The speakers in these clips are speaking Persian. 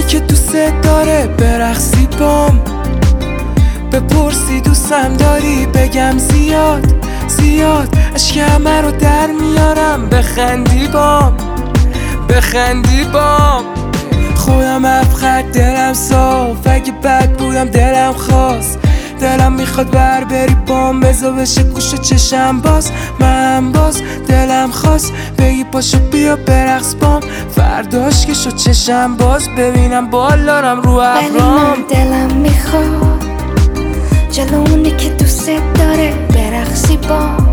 اونی که دوست داره برقصی بام، بپرسی دوستم داری بگم زیاد زیاد، اشک همه رو در میارم بخندی بام، بخندی بام. خودم افخر دلم صاف، اگه بد بودم دلم خواست، دلم میخواد بر بری بام، بزا بشه گوش چشم باز، من باز دلم خواست بگی پاشو بیا برقص بام، فرداش که شد چشم باز ببینم بالارم رو ابرام. ولی من دلم میخواد جلو اونی که دوست داره برقصی بام،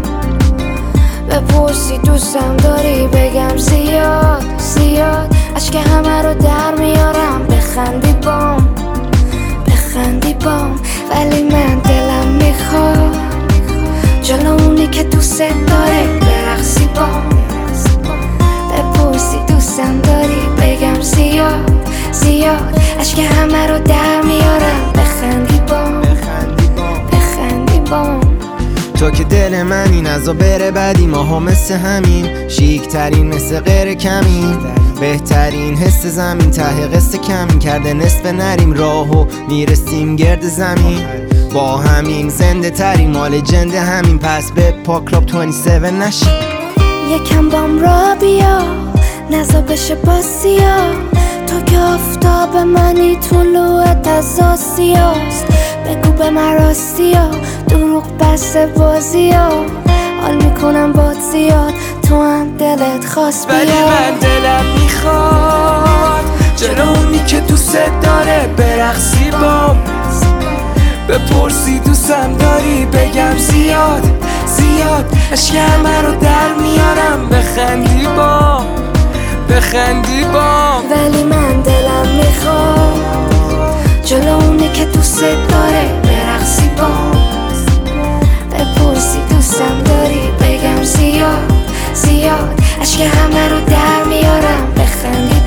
بپرسی دوستم داری بگم زیاد زیاد، اشک همه رو در میارم بخندی بام، بخندی بام. ولی من دلم میخواد جلو اونی که دوست داره برقصی بام، بپرسی دوستم داری بگم زیاد زیاد، اشک همه رو در میارم بخندی بام، بخندی بام. تو که دل منی نزا بره بدی، ماها مثل همین شیک ترین مثل غیر کمین، بهترین حس زمین ته قصه کمین کرده نصف نریم راهو میرسیم گرد زمین، با همین زنده ترین مال جند همین، پس به پاک راب 27 نشیم. یکم بام را بیا نزا بشه باسیا، تو که آفتاب منی طلوعت از آسیاست، بگو به من راستیا دروغ بس بازیا، حال میکنم باد زیاد تو هم دلت خواست بیا. ولی من دلم میخواد جلو اونی که دوست داره برقصی بام، بپرسی دوستم داری بگم زیاد زیاد، اشک همه رو در میارم بخندی بام، بخندی بام. ولی من دلم میخواد جلو اونی که دوست داره برقصی بام، بپرسی دوستم داری بگم زیاد زیاد، اشک همه رو در میارم بخندی